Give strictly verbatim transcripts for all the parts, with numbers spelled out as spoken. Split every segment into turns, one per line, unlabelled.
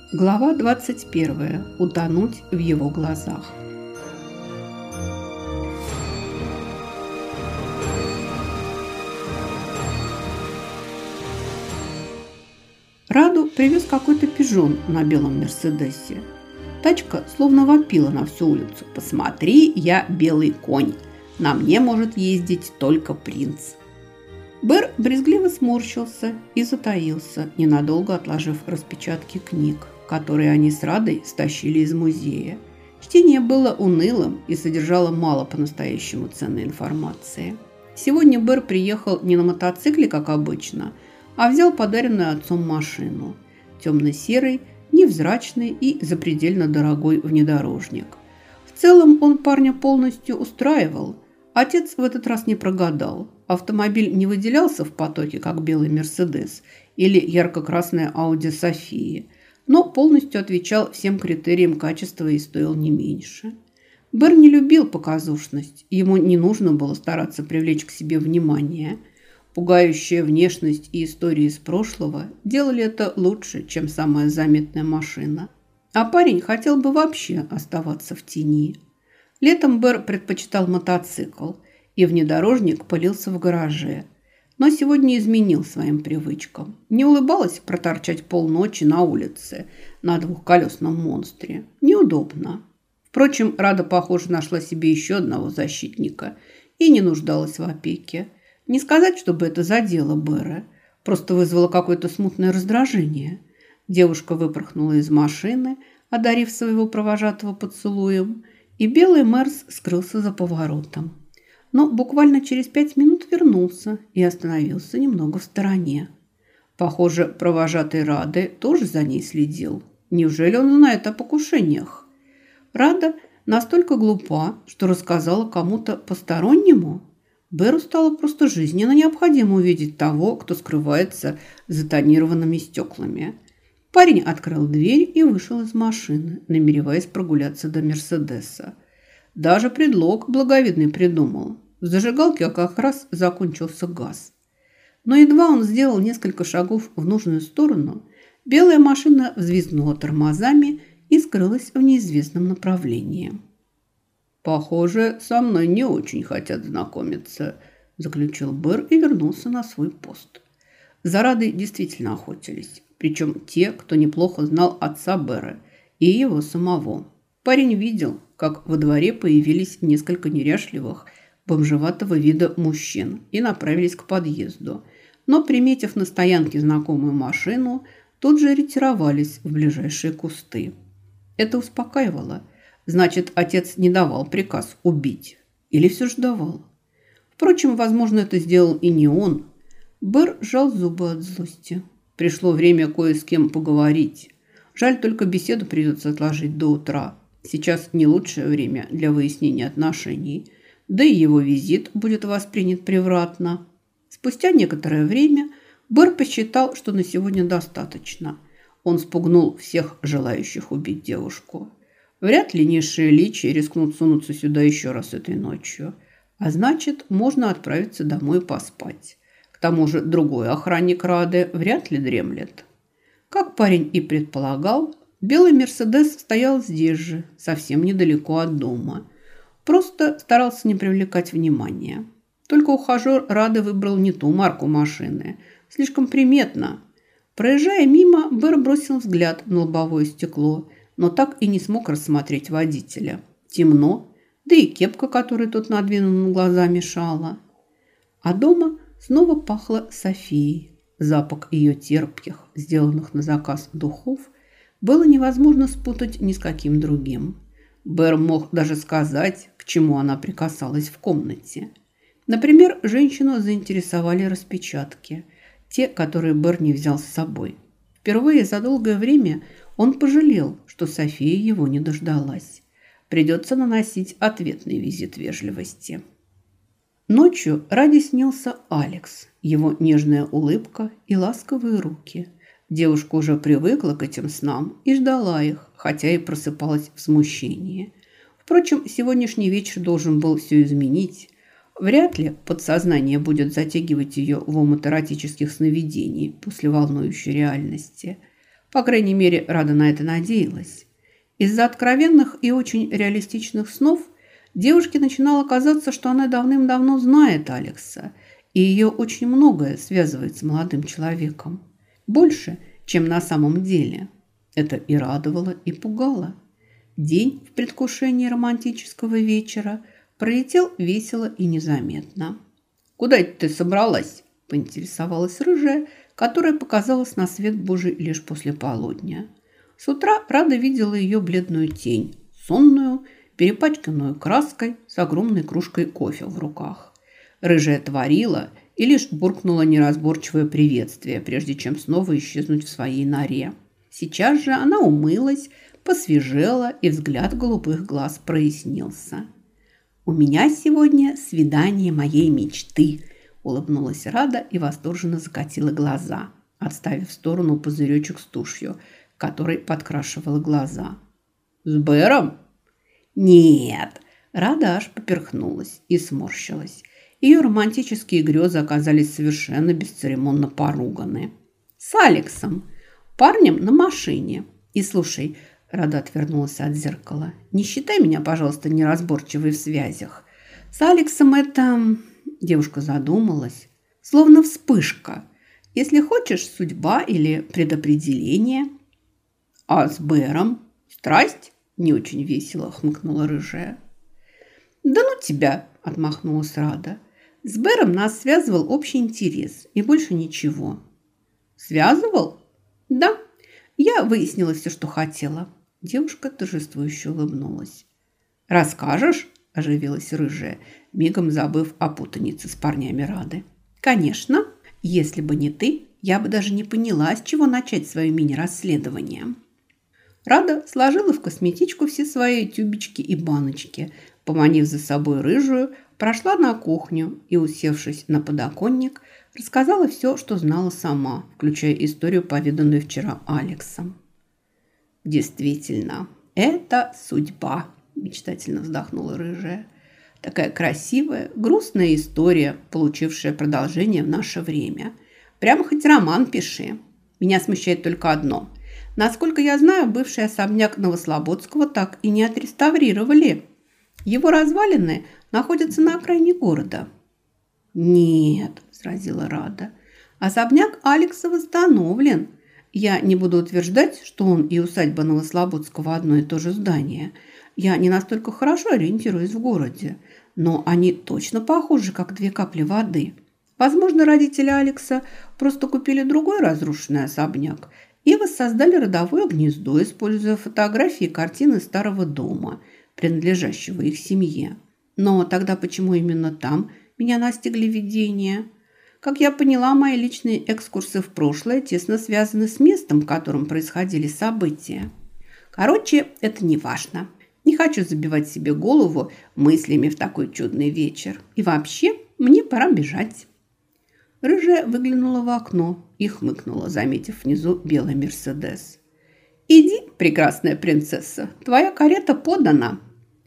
Глава двадцать первая. Утонуть в его глазах. Раду привез какой-то пижон на белом Мерседесе. Тачка словно вопила на всю улицу: «Посмотри, я белый конь. На мне может ездить только принц». Бэр брезгливо сморщился и затаился, ненадолго отложив распечатки книг, которые они с Радой стащили из музея. Чтение было унылым и содержало мало по-настоящему ценной информации. Сегодня Бэр приехал не на мотоцикле, как обычно, а взял подаренную отцом машину. Темно-серый, невзрачный и запредельно дорогой внедорожник. В целом он парня полностью устраивал. Отец в этот раз не прогадал. Автомобиль не выделялся в потоке, как белый Мерседес или ярко-красная Ауди Софии, но полностью отвечал всем критериям качества и стоил не меньше. Бэр не любил показушность, ему не нужно было стараться привлечь к себе внимание. Пугающая внешность и истории из прошлого делали это лучше, чем самая заметная машина. А парень хотел бы вообще оставаться в тени. Летом Бэр предпочитал мотоцикл, и внедорожник пылился в гараже. Но сегодня изменил своим привычкам. Не улыбалась проторчать полночи на улице на двухколесном монстре. Неудобно. Впрочем, Рада, похоже, нашла себе еще одного защитника и не нуждалась в опеке. Не сказать, чтобы это задело Бэра, просто вызвало какое-то смутное раздражение. Девушка выпорхнула из машины, одарив своего провожатого поцелуем, и белый Мерс скрылся за поворотом. Но буквально через пять минут вернулся и остановился немного в стороне. Похоже, провожатый Рады тоже за ней следил. Неужели он знает о покушениях? Рада настолько глупа, что рассказала кому-то постороннему? Бэру стало просто жизненно необходимо увидеть того, кто скрывается за тонированными стеклами. Парень открыл дверь и вышел из машины, намереваясь прогуляться до Мерседеса. Даже предлог благовидный придумал. В зажигалке как раз закончился газ. Но едва он сделал несколько шагов в нужную сторону, белая машина взвизгнула тормозами и скрылась в неизвестном направлении. «Похоже, со мной не очень хотят знакомиться», – заключил Бэр и вернулся на свой пост. За Радой действительно охотились. Причем те, кто неплохо знал отца Бэра и его самого. Парень видел, как во дворе появились несколько неряшливых, бомжеватого вида мужчин и направились к подъезду. Но, приметив на стоянке знакомую машину, тут же ретировались в ближайшие кусты. Это успокаивало. Значит, отец не давал приказ убить. Или все же давал. Впрочем, возможно, это сделал и не он. Бэр сжал зубы от злости. Пришло время кое с кем поговорить. Жаль, только беседу придется отложить до утра. Сейчас не лучшее время для выяснения отношений. Да и его визит будет воспринят превратно. Спустя некоторое время Бэр посчитал, что на сегодня достаточно. Он спугнул всех желающих убить девушку. Вряд ли низшие личи рискнут сунуться сюда еще раз этой ночью. А значит, можно отправиться домой поспать. К тому же другой охранник Рады вряд ли дремлет. Как парень и предполагал, белый Мерседес стоял здесь же, совсем недалеко от дома. Просто старался не привлекать внимания. Только ухажер Рады выбрал не ту марку машины. Слишком приметно. Проезжая мимо, Бэр бросил взгляд на лобовое стекло, но так и не смог рассмотреть водителя. Темно, да и кепка, которую тот надвинул на глаза, мешала. А дома снова пахло Софией. Запах ее терпких, сделанных на заказ духов, было невозможно спутать ни с каким другим. Бэр мог даже сказать, к чему она прикасалась в комнате. Например, женщину заинтересовали распечатки, те, которые Бэр не взял с собой. Впервые за долгое время он пожалел, что София его не дождалась. Придется наносить ответный визит вежливости. Ночью Раде снился Алекс, его нежная улыбка и ласковые руки. Девушка уже привыкла к этим снам и ждала их, хотя и просыпалась в смущении. Впрочем, сегодняшний вечер должен был все изменить. Вряд ли подсознание будет затягивать ее в омут эротических сновидений после волнующей реальности. По крайней мере, Рада на это надеялась. Из-за откровенных и очень реалистичных снов девушке начинало казаться, что она давным-давно знает Алекса, и ее очень многое связывает с молодым человеком. Больше, чем на самом деле. Это и радовало, и пугало. День в предвкушении романтического вечера пролетел весело и незаметно. «Куда это ты собралась?» – поинтересовалась рыжая, которая показалась на свет Божий лишь после полудня. С утра Рада видела ее бледную тень, сонную, перепачканную краской с огромной кружкой кофе в руках. Рыжая творила и лишь буркнула неразборчивое приветствие, прежде чем снова исчезнуть в своей норе. Сейчас же она умылась, посвежела, и взгляд голубых глаз прояснился. «У меня сегодня свидание моей мечты», – улыбнулась Рада и восторженно закатила глаза, отставив в сторону пузыречек с тушью, который подкрашивала глаза. «С Бэром?» «Нет», – Рада аж поперхнулась и сморщилась. Ее романтические грезы оказались совершенно бесцеремонно поруганы. «С Алексом, парнем на машине. И слушай», – Рада отвернулась от зеркала, – «не считай меня, пожалуйста, неразборчивой в связях. С Алексом это...» – девушка задумалась. «Словно вспышка. Если хочешь, судьба или предопределение». «А с Бэром? Страсть?» – не очень весело хмыкнула рыжая. «Да ну тебя!» – отмахнулась Рада. «С Бэром нас связывал общий интерес и больше ничего». «Связывал?» «Да. Я выяснила все, что хотела». Девушка торжествующе улыбнулась. «Расскажешь?» – оживилась рыжая, мигом забыв о путанице с парнями Рады. «Конечно. Если бы не ты, я бы даже не поняла, с чего начать свое мини-расследование». Рада сложила в косметичку все свои тюбички и баночки, поманив за собой рыжую, прошла на кухню и, усевшись на подоконник, рассказала все, что знала сама, включая историю, поведанную вчера Алексом. «Действительно, это судьба», – мечтательно вздохнула рыжая. «Такая красивая, грустная история, получившая продолжение в наше время. Прямо хоть роман пиши. Меня смущает только одно. Насколько я знаю, бывший особняк Новослободского так и не отреставрировали. Его развалины находятся на окраине города». «Нет», – возразила Рада, – «особняк Алекса восстановлен. Я не буду утверждать, что он и усадьба Новослободского одно и то же здание. Я не настолько хорошо ориентируюсь в городе, но они точно похожи, как две капли воды. Возможно, родители Алекса просто купили другой разрушенный особняк и воссоздали родовое гнездо, используя фотографии и картины старого дома, принадлежащего их семье. Но тогда почему именно там меня настигли видения? Как я поняла, мои личные экскурсы в прошлое тесно связаны с местом, в котором происходили события. Короче, это не важно. Не хочу забивать себе голову мыслями в такой чудный вечер. И вообще, мне пора бежать». Рыжая выглянула в окно и хмыкнула, заметив внизу белый Мерседес. «Иди, прекрасная принцесса, твоя карета подана».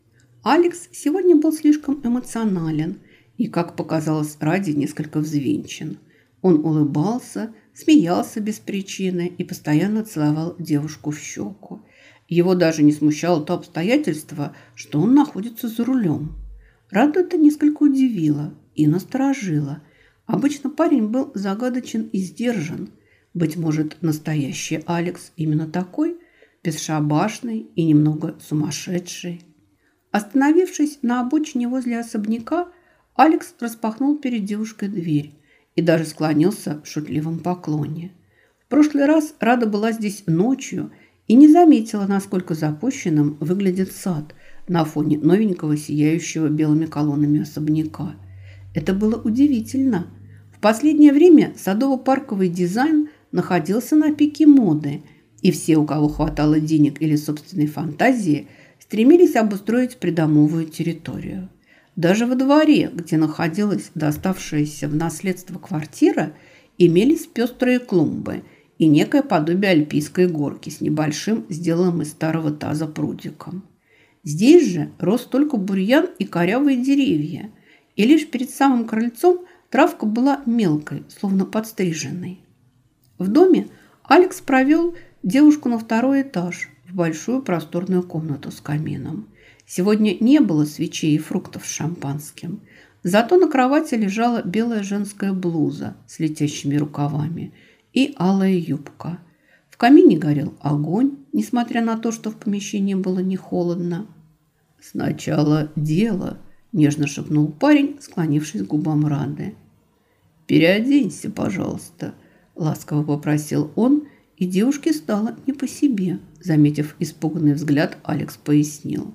Алекс сегодня был слишком эмоционален и, как показалось Раде, несколько взвинчен. Он улыбался, смеялся без причины и постоянно целовал девушку в щеку. Его даже не смущало то обстоятельство, что он находится за рулем. Раду это несколько удивило и насторожило. Обычно парень был загадочен и сдержан. Быть может, настоящий Алекс именно такой, бесшабашный и немного сумасшедший. Остановившись на обочине возле особняка, Алекс распахнул перед девушкой дверь и даже склонился в шутливом поклоне. В прошлый раз Рада была здесь ночью и не заметила, насколько запущенным выглядит сад на фоне новенького, сияющего белыми колоннами особняка. Это было удивительно. В последнее время садово-парковый дизайн находился на пике моды, и все, у кого хватало денег или собственной фантазии, стремились обустроить придомовую территорию. Даже во дворе, где находилась доставшаяся в наследство квартира, имелись пестрые клумбы и некое подобие альпийской горки с небольшим, сделанным из старого таза прудиком. Здесь же рос только бурьян и корявые деревья, и лишь перед самым крыльцом травка была мелкой, словно подстриженной. В доме Алекс провел девушку на второй этаж, в большую просторную комнату с камином. Сегодня не было свечей и фруктов с шампанским. Зато на кровати лежала белая женская блуза с летящими рукавами и алая юбка. В камине горел огонь, несмотря на то, что в помещении было не холодно. «Сначала дело», – нежно шепнул парень, склонившись к губам Рады. «Переоденься, пожалуйста», – ласково попросил он, и девушке стало не по себе. Заметив испуганный взгляд, Алекс пояснил.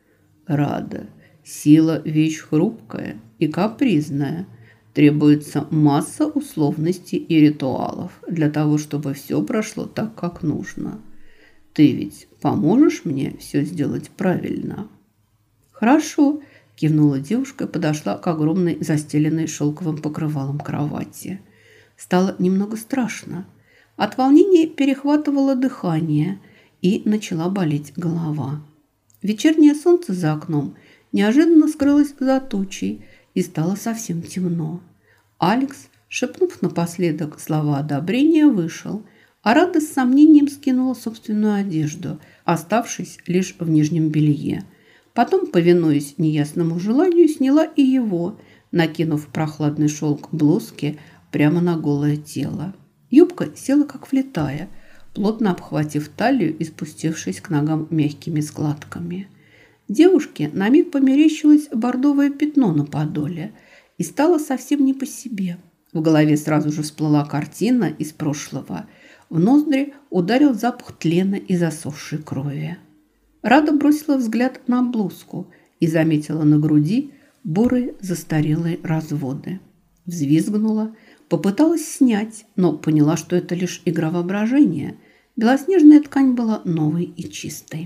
«Рада, сила – вещь хрупкая и капризная. Требуется масса условностей и ритуалов для того, чтобы все прошло так, как нужно. Ты ведь поможешь мне все сделать правильно?» «Хорошо», – кивнула девушка и подошла к огромной застеленной шелковым покрывалом кровати. Стало немного страшно. От волнения перехватывало дыхание и начала болеть голова. Вечернее солнце за окном неожиданно скрылось за тучей, и стало совсем темно. Алекс, шепнув напоследок слова одобрения, вышел, а Рада с сомнением скинула собственную одежду, оставшись лишь в нижнем белье. Потом, повинуясь неясному желанию, сняла и его, накинув прохладный шелк блузки прямо на голое тело. Юбка села как влитая, плотно обхватив талию и спустившись к ногам мягкими складками. Девушке на миг померещилось бордовое пятно на подоле и стало совсем не по себе. В голове сразу же всплыла картина из прошлого. В ноздри ударил запах тлена и засохшей крови. Рада бросила взгляд на блузку и заметила на груди бурые застарелые разводы. Взвизгнула, попыталась снять, но поняла, что это лишь игра воображения. Белоснежная ткань была новой и чистой.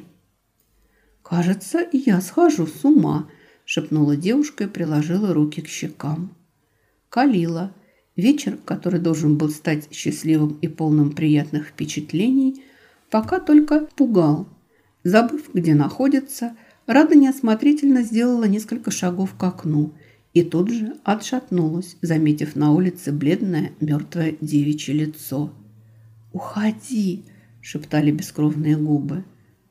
«Кажется, я схожу с ума», – шепнула девушка и приложила руки к щекам. Калила. Вечер, который должен был стать счастливым и полным приятных впечатлений, пока только пугал. Забыв, где находится, Рада неосмотрительно сделала несколько шагов к окну и тут же отшатнулась, заметив на улице бледное мертвое девичье лицо. «Уходи!» – шептали бескровные губы.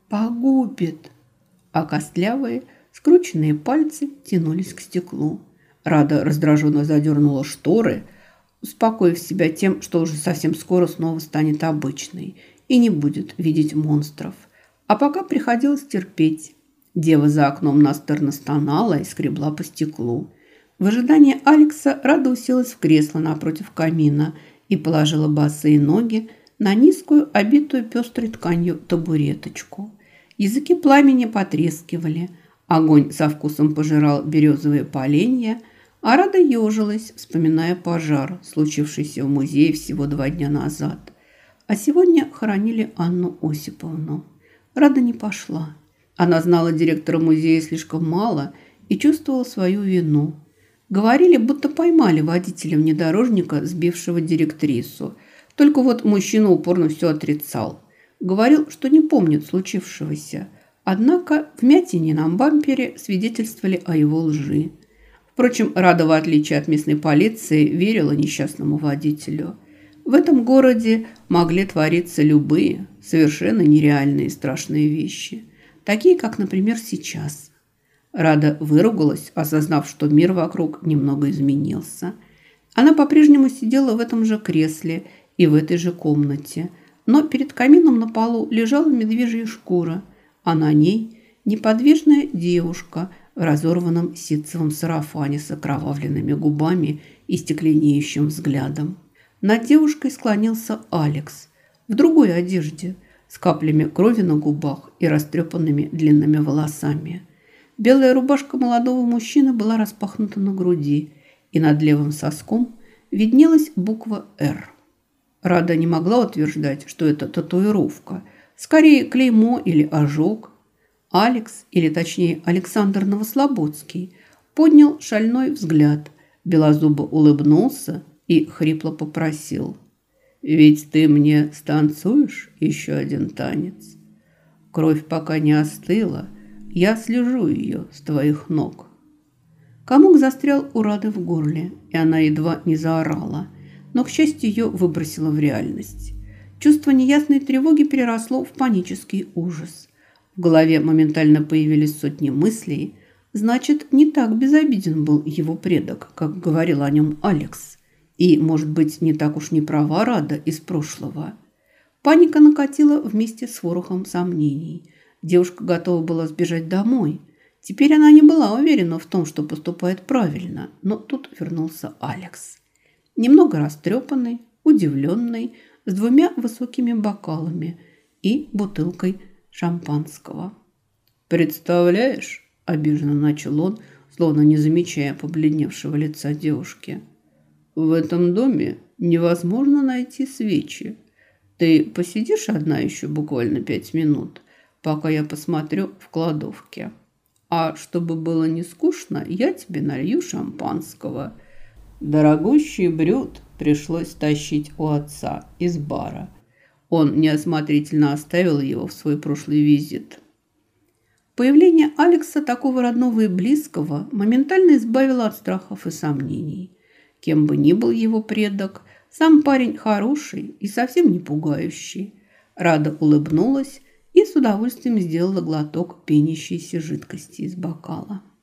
«Погубит!» А костлявые, скрученные пальцы тянулись к стеклу. Рада раздраженно задернула шторы, успокоив себя тем, что уже совсем скоро снова станет обычной и не будет видеть монстров. А пока приходилось терпеть. Дева за окном настырно стонала и скребла по стеклу. В ожидании Алекса Рада уселась в кресло напротив камина и положила босые ноги на низкую, обитую пестрой тканью табуреточку. Языки пламени потрескивали, огонь со вкусом пожирал березовые поленья, а Рада ежилась, вспоминая пожар, случившийся в музее всего два дня назад. А сегодня хоронили Анну Осиповну. Рада не пошла. Она знала директора музея слишком мало и чувствовала свою вину. Говорили, будто поймали водителя внедорожника, сбившего директрису. Только вот мужчина упорно все отрицал. Говорил, что не помнит случившегося. Однако вмятине на бампере свидетельствовали о его лжи. Впрочем, Рада, в отличие от местной полиции, верила несчастному водителю. В этом городе могли твориться любые, совершенно нереальные страшные вещи. Такие, как, например, сейчас. Рада выругалась, осознав, что мир вокруг немного изменился. Она по-прежнему сидела в этом же кресле и в этой же комнате, но перед камином на полу лежала медвежья шкура, а на ней неподвижная девушка в разорванном ситцевом сарафане с окровавленными губами и стекленеющим взглядом. Над девушкой склонился Алекс в другой одежде, с каплями крови на губах и растрепанными длинными волосами. Белая рубашка молодого мужчины была распахнута на груди, и над левым соском виднелась буква «Р». Рада не могла утверждать, что это татуировка, скорее клеймо или ожог. Алекс, или точнее Александр Новослободский, поднял шальной взгляд, белозубо улыбнулся и хрипло попросил: «Ведь ты мне станцуешь еще один танец? Кровь пока не остыла, я слежу ее с твоих ног». Комок застрял у Рады в горле, и она едва не заорала, но, к счастью, ее выбросило в реальность. Чувство неясной тревоги переросло в панический ужас. В голове моментально появились сотни мыслей. Значит, не так безобиден был его предок, как говорил о нем Алекс. И, может быть, не так уж не права Рада из прошлого. Паника накатила вместе с ворохом сомнений. Девушка готова была сбежать домой. Теперь она не была уверена в том, что поступает правильно, но тут вернулся Алекс. Немного растрепанный, удивленный, с двумя высокими бокалами и бутылкой шампанского. «Представляешь?» – обиженно начал он, словно не замечая побледневшего лица девушки. «В этом доме невозможно найти свечи. Ты посидишь одна еще буквально пять минут, пока я посмотрю в кладовке. А чтобы было не скучно, я тебе налью шампанского». Дорогущий брют пришлось тащить у отца из бара. Он неосмотрительно оставил его в свой прошлый визит. Появление Алекса, такого родного и близкого, моментально избавило от страхов и сомнений. Кем бы ни был его предок, сам парень хороший и совсем не пугающий. Рада улыбнулась и с удовольствием сделала глоток пенящейся жидкости из бокала.